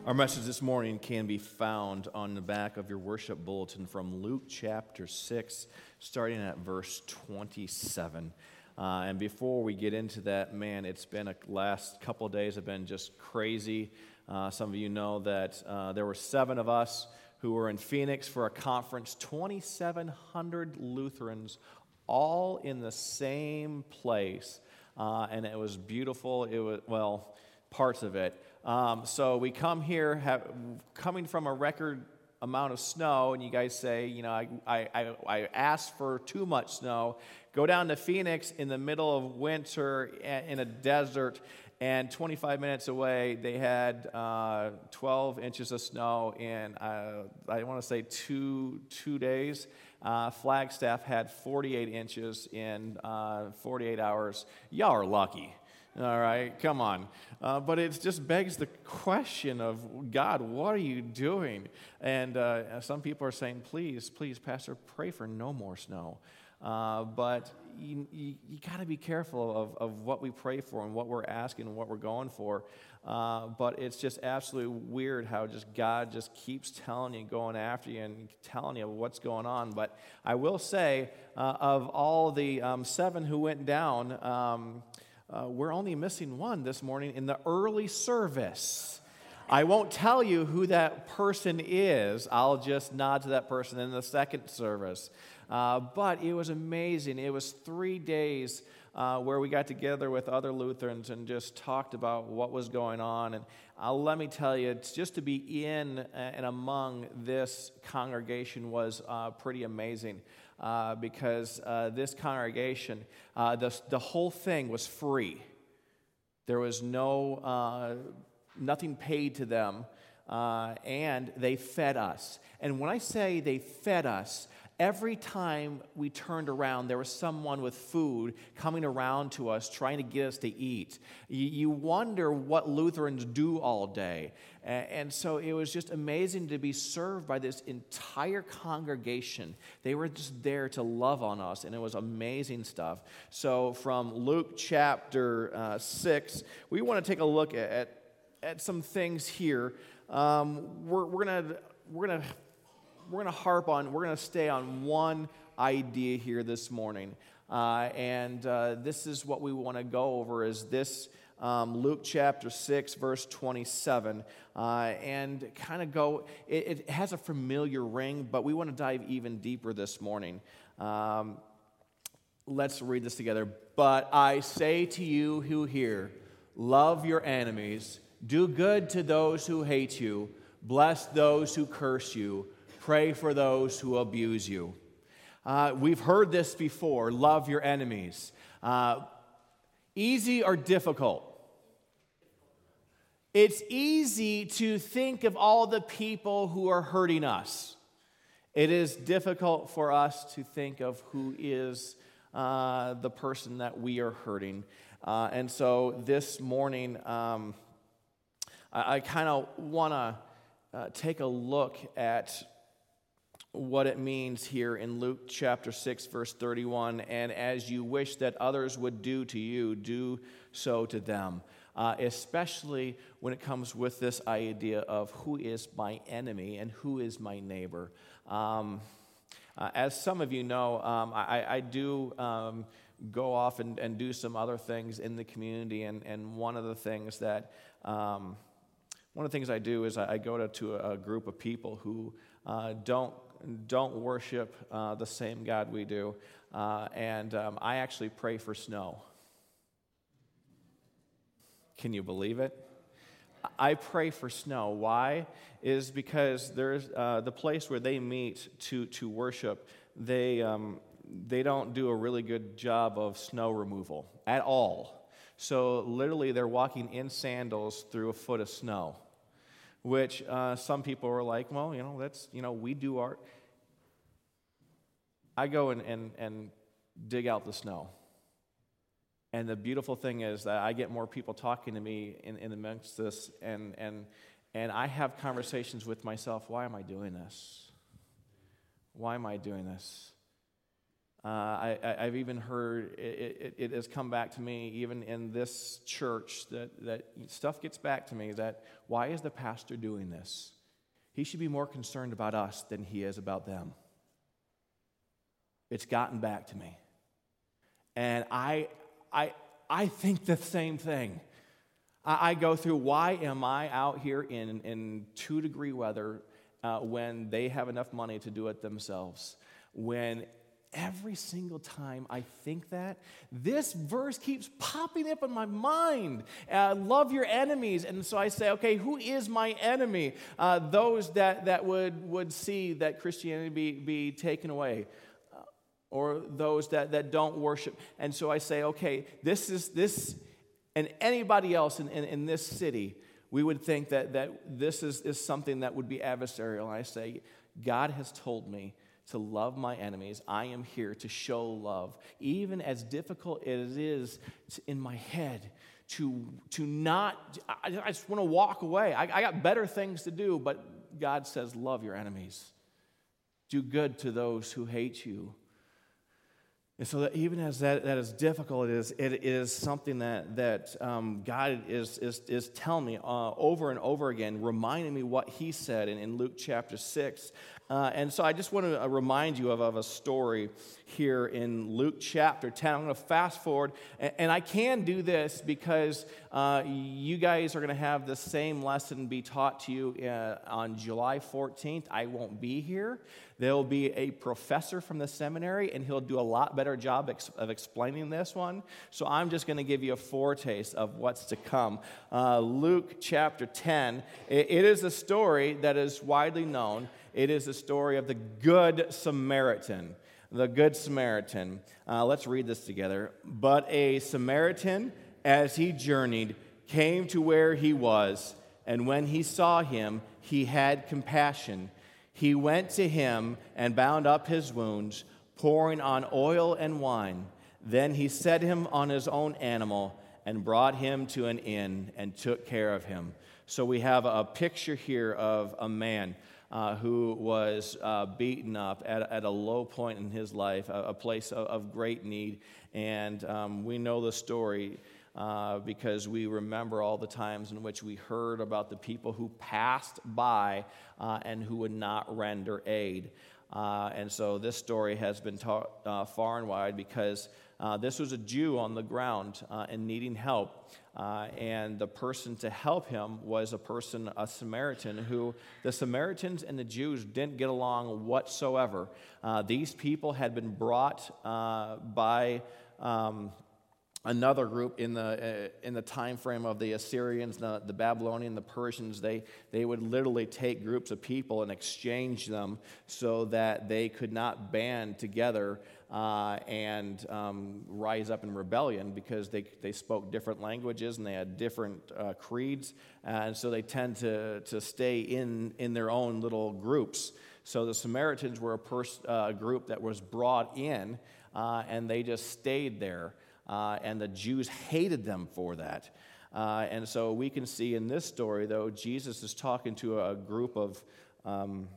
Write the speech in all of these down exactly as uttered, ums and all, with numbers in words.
Our message this morning can be found on the back of your worship bulletin from Luke chapter six, starting at verse twenty-seven. Uh, and before we get into that, man, it's been a last couple of days have been just crazy. Uh, some of you know that uh, there were seven of us who were in Phoenix for a conference, twenty-seven hundred Lutherans, all in the same place. Uh, and it was beautiful. It was, well, parts of it. Um, so we come here, have, coming from a record amount of snow, and you guys say, you know, I, I, I asked for too much snow. Go down to Phoenix in the middle of winter in a desert, and twenty-five minutes away, they had uh, twelve inches of snow in, uh, I want to say, two two days. Uh, Flagstaff had forty-eight inches in uh, forty-eight hours. Y'all are lucky. All right, come on. Uh, but it just begs the question of, God, what are you doing? And uh, some people are saying, please, please, Pastor, pray for no more snow. Uh, but you, you, you got to be careful of, of what we pray for and what we're asking and what we're going for. Uh, but it's just absolutely weird how just God just keeps telling you, going after you and telling you what's going on. But I will say, uh, of all the um, seven who went down, um, Uh, we're only missing one this morning in the early service. I won't tell you who that person is. I'll just nod to that person in the second service. Uh, but it was amazing. It was three days uh, where we got together with other Lutherans and just talked about what was going on. And uh, let me tell you, it's just to be in and among this congregation was uh, pretty amazing. Uh, because uh, this congregation, uh, the, the whole thing was free. There was no, uh, nothing paid to them, uh, and they fed us. And when I say they fed us, every time we turned around, there was someone with food coming around to us, trying to get us to eat. You, you wonder what Lutherans do all day. And, and so it was just amazing to be served by this entire congregation. They were just there to love on us, and it was amazing stuff. So from Luke chapter uh, six, we want to take a look at, at, at some things here. Um, we're we're going to we're going to We're going to harp on, we're going to stay on one idea here this morning. Uh, and uh, this is what we want to go over is this um, Luke chapter six, verse twenty-seven. Uh, and kind of go, it, it has a familiar ring, but we want to dive even deeper this morning. Um, let's read this together. But I say to you who hear, love your enemies, do good to those who hate you, bless those who curse you, pray for those who abuse you. Uh, we've heard this before. Love your enemies. Uh, easy or difficult? It's easy to think of all the people who are hurting us. It is difficult for us to think of who is uh, the person that we are hurting. Uh, and so this morning, um, I, I kind of want to uh, take a look at what it means here in Luke chapter six, verse thirty-one. And as you wish that others would do to you, do so to them. Uh, especially when it comes with this idea of who is my enemy and who is my neighbor. Um, uh, as some of you know, um, I, I do um, go off and, and do some other things in the community. And, and one of the things that um, one of the things I do is I, I go to, to a group of people who uh, don't don't worship uh, the same God we do. Uh, and um, I actually pray for snow. Can you believe it? I pray for snow. Why? Is because there's uh, the place where they meet to to worship, they um, they don't do a really good job of snow removal at all. So literally they're walking in sandals through a foot of snow. Which uh, some people are like, well, you know, that's, you know, we do our... I go and, and, and dig out the snow. And the beautiful thing is that I get more people talking to me in, in amongst this, and, and, and I have conversations with myself, why am I doing this? Why am I doing this? Uh, I, I, I've even heard, it, it, it has come back to me, even in this church, that, that stuff gets back to me, that why is the pastor doing this? He should be more concerned about us than he is about them. It's gotten back to me. And I, I, I think the same thing. I, I go through, why am I out here in, in two-degree weather uh, when they have enough money to do it themselves? When every single time I think that, this verse keeps popping up in my mind. Uh, love your enemies. And so I say, okay, who is my enemy? Uh, those that, that would, would see that Christianity be, be taken away. Uh, or those that, that don't worship. And so I say, okay, this is this, and anybody else in, in, in this city, we would think that, that this is, is something that would be adversarial. And I say, God has told me to love my enemies. I am here to show love. Even as difficult as it is in my head to, to not, I, I just want to walk away. I, I got better things to do, but God says, love your enemies. Do good to those who hate you. And so that even as that, that is difficult, it is, it is something that, that um, God is, is, is telling me uh, over and over again, reminding me what he said in, in Luke chapter six. Uh, and so I just want to remind you of, of a story here in Luke chapter ten. I'm going to fast forward, and, and I can do this because uh, you guys are going to have the same lesson be taught to you uh, on July fourteenth. I won't be here. There will be a professor from the seminary, and he'll do a lot better job ex- of explaining this one. So I'm just going to give you a foretaste of what's to come. Uh, Luke chapter ten, it, it is a story that is widely known. It is the story of the Good Samaritan. The Good Samaritan. Uh, let's read this together. But a Samaritan, as he journeyed, came to where he was, and when he saw him, he had compassion. He went to him and bound up his wounds, pouring on oil and wine. Then he set him on his own animal and brought him to an inn and took care of him. So we have a picture here of a man Uh, who was uh, beaten up at, at a low point in his life, a, a place of, of great need. And um, we know the story uh, because we remember all the times in which we heard about the people who passed by uh, and who would not render aid. Uh, and so this story has been taught uh, far and wide because uh, this was a Jew on the ground uh, and needing help. Uh, and the person to help him was a person, a Samaritan, who the Samaritans and the Jews didn't get along whatsoever. Uh, these people had been brought uh, by um, another group in the uh, in the time frame of the Assyrians, the, the Babylonians, the Persians. They they would literally take groups of people and exchange them so that they could not band together uh, and um, rise up in rebellion because they they spoke different languages and they had different uh, creeds, and so they tend to to stay in in their own little groups. So the Samaritans were a pers- uh, group that was brought in, uh, and they just stayed there. Uh, and the Jews hated them for that. Uh, and so we can see in this story, though, Jesus is talking to a group of um,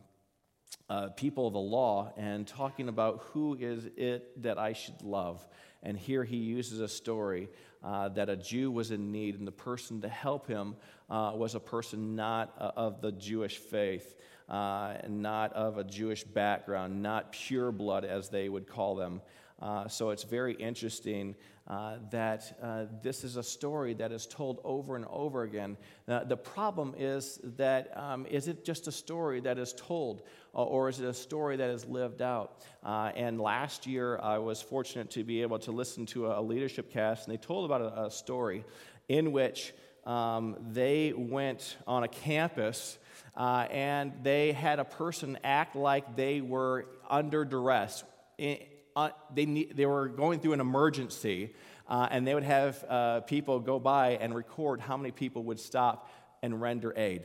uh, people of the law and talking about who is it that I should love. And here he uses a story uh, that a Jew was in need, and the person to help him uh, was a person not uh, of the Jewish faith, uh, and not of a Jewish background, not pure blood, as they would call them. Uh, so it's very interesting uh, that uh, this is a story that is told over and over again. Uh, the problem is that um, is it just a story that is told, uh, or is it a story that is lived out? Uh, and last year, I was fortunate to be able to listen to a, a leadership cast, and they told about a, a story in which um, they went on a campus uh, and they had a person act like they were under duress. In, Uh, they need, they were going through an emergency, uh, and they would have uh, people go by and record how many people would stop and render aid.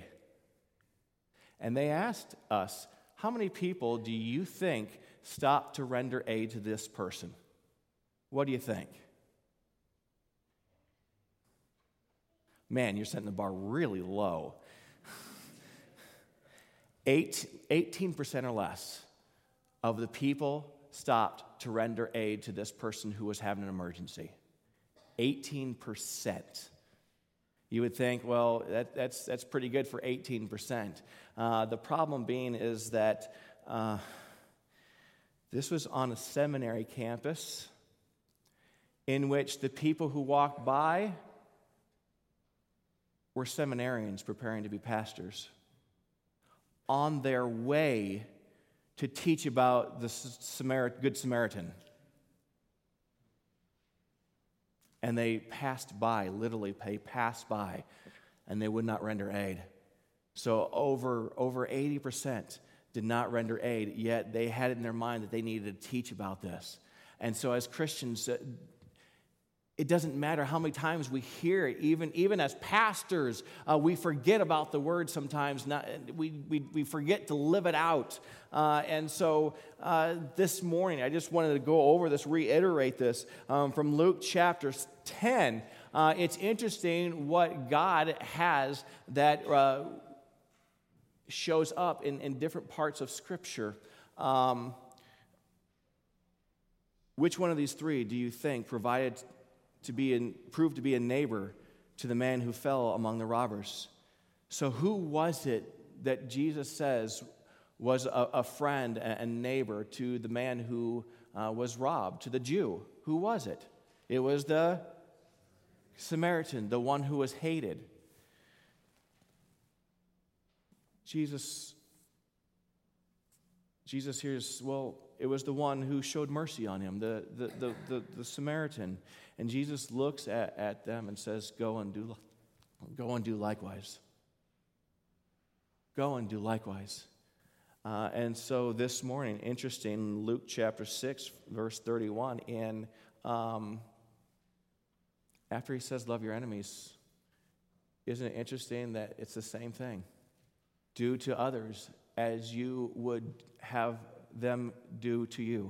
And they asked us, how many people do you think stopped to render aid to this person? What do you think? Man, you're setting the bar really low. Eight, eighteen percent or less of the people stopped to render aid to this person who was having an emergency. eighteen percent. You would think, well, that, that's, that's pretty good for eighteen percent. Uh, the problem being is that uh, this was on a seminary campus in which the people who walked by were seminarians preparing to be pastors on their way to teach about the Samar- Good Samaritan. And they passed by, literally, they passed by, and they would not render aid. So over, over eighty percent did not render aid, yet they had it in their mind that they needed to teach about this. And so as Christians, it doesn't matter how many times we hear it, even, even as pastors, uh, we forget about the word sometimes. Not, we, we, we forget to live it out. Uh, and so uh, this morning, I just wanted to go over this, reiterate this um, from Luke chapter ten. Uh, it's interesting what God has that uh, shows up in, in different parts of Scripture. Um, which one of these three do you think provided to be in, proved to be a neighbor to the man who fell among the robbers? So who was it that Jesus says was a, a friend and neighbor to the man who uh, was robbed, to the Jew? Who was it? It was the Samaritan, the one who was hated. Jesus, Jesus hears, well, it was the one who showed mercy on him, the, the, the, the, the Samaritan. And Jesus looks at, at them and says, go and do, go and do likewise. Go and do likewise. Uh, and so this morning, interesting, Luke chapter six, verse thirty-one, and um, after he says, love your enemies, isn't it interesting that it's the same thing? Do to others as you would have them do to you.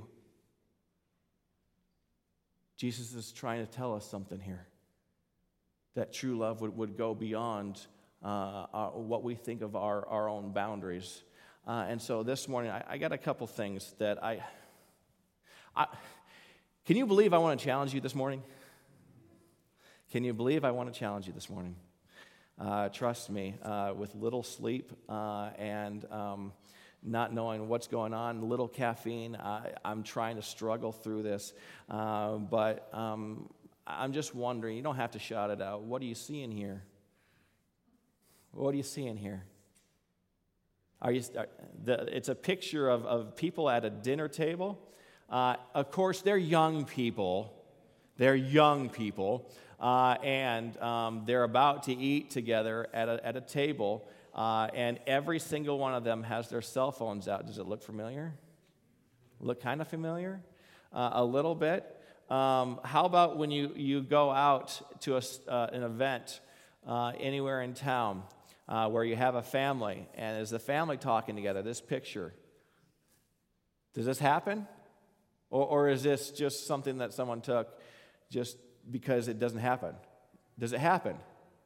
Jesus is trying to tell us something here. That true love would, would go beyond uh, our, what we think of our, our own boundaries. Uh, and so this morning, I, I got a couple things that I, I... Can you believe I want to challenge you this morning? Can you believe I want to challenge you this morning? Uh, trust me, uh, with little sleep uh, and... Um, not knowing what's going on, little caffeine. I, I'm trying to struggle through this. Uh, but um, I'm just wondering, you don't have to shout it out. What do you see in here? What do you see in here? Are you? Are, the, it's a picture of, of people at a dinner table. Uh, of course, they're young people. They're young people. Uh, and um, they're about to eat together at a, at a table. Uh, and every single one of them has their cell phones out. Does it look familiar? Look kind of familiar? Uh, a little bit. Um, how about when you, you go out to a, uh, an event uh, anywhere in town uh, where you have a family, and is the family talking together, this picture? Does this happen? Or, or is this just something that someone took just because it doesn't happen? Does it happen?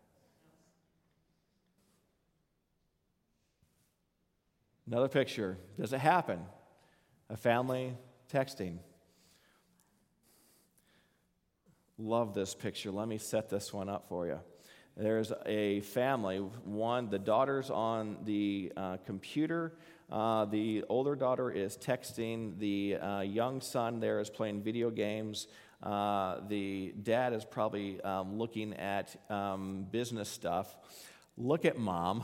Another picture. Does it happen? A family texting. Love this picture. Let me set this one up for you. There's a family. One, the daughter's on the uh, computer. Uh, the older daughter is texting. The uh, young son there is playing video games. Uh, the dad is probably um, looking at um, business stuff. Look at mom.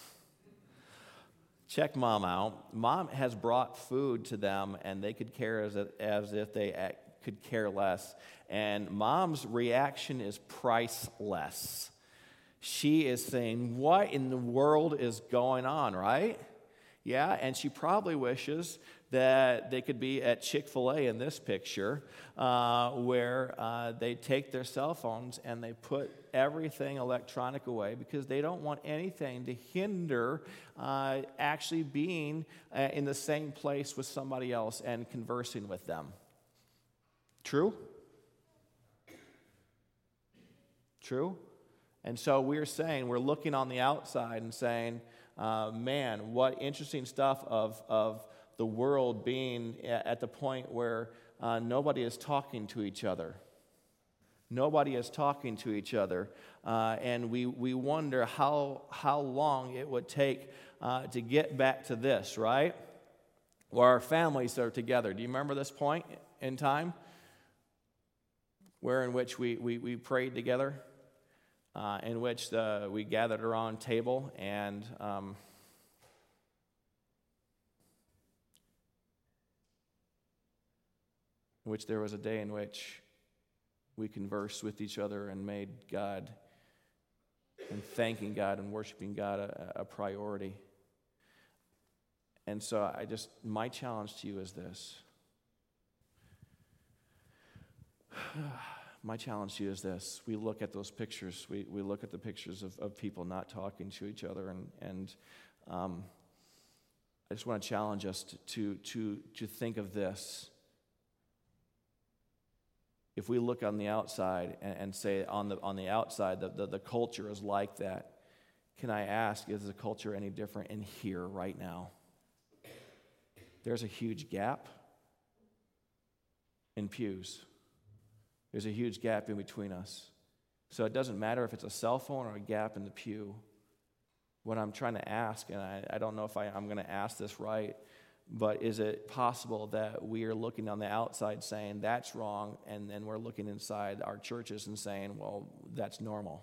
Check mom out. Mom has brought food to them, and they could care as, as if they could care less. And mom's reaction is priceless. She is saying, what in the world is going on, right? Yeah, and she probably wishes that they could be at Chick-fil-A in this picture, uh, where uh, they take their cell phones and they put everything electronic away because they don't want anything to hinder uh, actually being uh, in the same place with somebody else and conversing with them. True? True? And so we're saying, we're looking on the outside and saying, uh, man, what interesting stuff of, of the world being at the point where uh, nobody is talking to each other. Nobody is talking to each other, uh, and we, we wonder how, how long it would take uh, to get back to this, right? Where our families are together. Do you remember this point in time? Where in which we, we, we prayed together, uh, in which the, we gathered around a table, and um, in which there was a day in which we conversed with each other and made God and thanking God and worshiping God a, a priority. And so I just, my challenge to you is this. My challenge to you is this. We look at those pictures. We, we look at the pictures of, of people not talking to each other. And, and um, I just want to challenge us to, to, to, to think of this. If we look on the outside and, and say on the on the outside, the, the, the culture is like that, can I ask, is the culture any different in here right now? There's a huge gap in pews. There's a huge gap in between us. So it doesn't matter if it's a cell phone or a gap in the pew. What I'm trying to ask, and I, I don't know if I, I'm going to ask this right, but is it possible that we are looking on the outside saying that's wrong, and then we're looking inside our churches and saying, well, that's normal?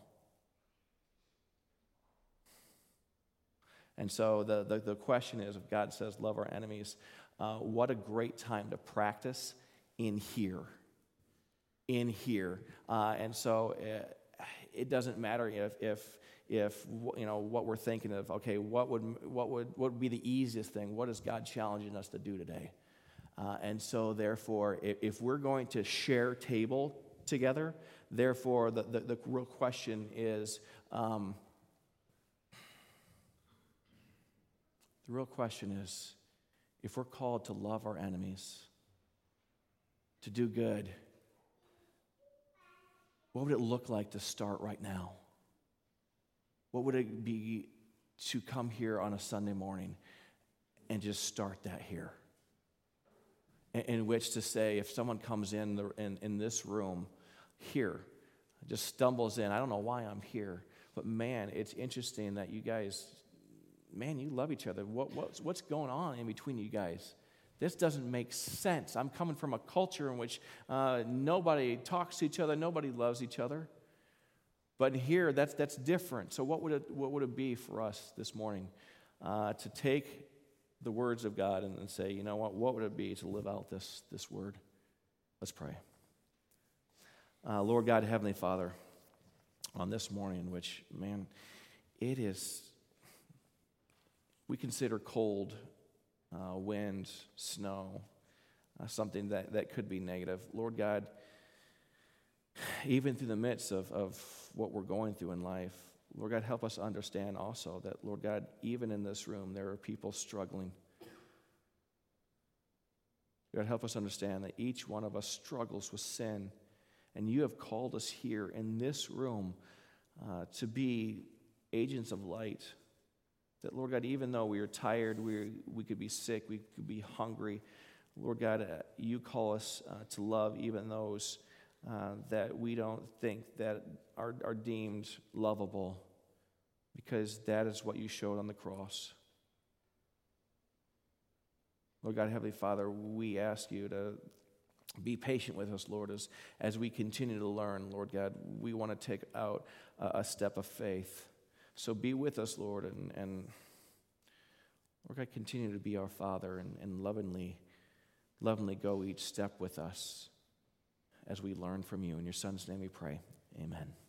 And so the, the, the question is, if God says love our enemies, uh, what a great time to practice in here. In here. Uh, and so it, it doesn't matter if, if If, you know, what we're thinking of, okay, what would what would what would be the easiest thing? What is God challenging us to do today? Uh, and so, therefore, if, if we're going to share table together, therefore, the, the, the real question is, um, the real question is, if we're called to love our enemies, to do good, what would it look like to start right now? What would it be to come here on a Sunday morning and just start that here? In, in which to say, if someone comes in, the, in in this room here, just stumbles in, I don't know why I'm here, but man, it's interesting that you guys, man, you love each other. What what's, what's going on in between you guys? This doesn't make sense. I'm coming from a culture in which uh, nobody talks to each other, nobody loves each other. But here, that's that's different. So what would it what would it be for us this morning uh, to take the words of God and, and say, you know what? What would it be to live out this this word? Let's pray. Uh, Lord God, Heavenly Father, on this morning, which man, it is. We consider cold, uh, wind, snow, uh, something that that could be negative. Lord God, even through the midst of, of what we're going through in life, Lord God, help us understand also that, Lord God, even in this room, there are people struggling. God, help us understand that each one of us struggles with sin, and you have called us here in this room uh, to be agents of light. That, Lord God, even though we are tired, we we could be sick, we could be hungry, Lord God, uh, you call us uh, to love even those Uh, that we don't think that are, are deemed lovable, because that is what you showed on the cross. Lord God, Heavenly Father, we ask you to be patient with us, Lord, as, as we continue to learn. Lord God, we want to take out a, a step of faith. So be with us, Lord, and, and Lord God, continue to be our Father and, and lovingly, lovingly go each step with us as we learn from you. In your Son's name we pray. Amen.